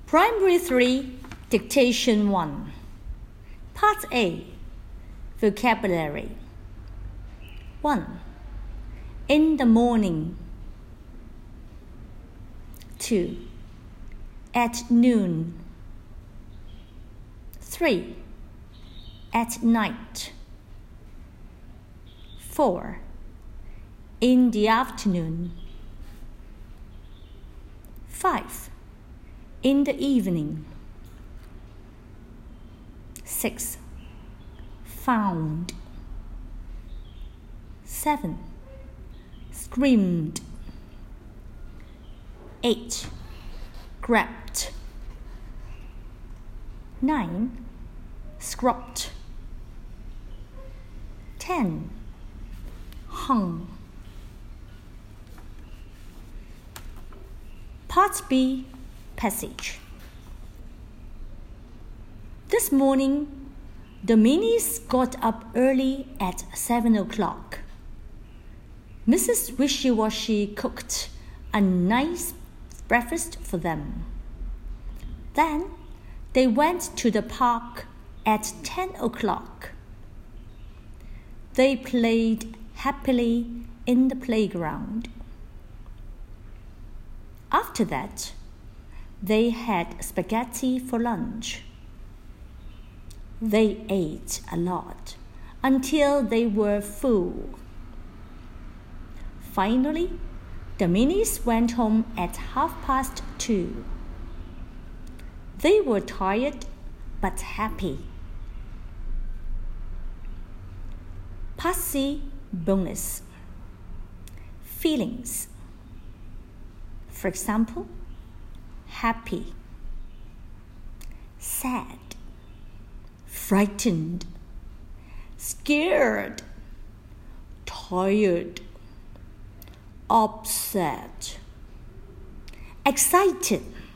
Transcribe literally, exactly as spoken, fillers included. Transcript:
Primary three, Dictation one. Part A, Vocabulary. one. In the morning. two. At noon. three. At night. four. In the afternoon. five. In the evening. six. Found. seven. Screamed. eight. Grabbed. nine. Scrubbed. ten. Hung. Part B, Passage. This morning, the Minis got up early at seven o'clock. Missus Wishy-Washy cooked a nice breakfast for them. Then they went to the park at ten o'clock. They played happily in the playground. After that, they had spaghetti for lunch. They ate a lot until they were full. Finally, the Minis went home at half past two. They were tired but happy. Part C, Bonus. Feelings. For example, happy, sad, frightened, scared, tired, upset, excited.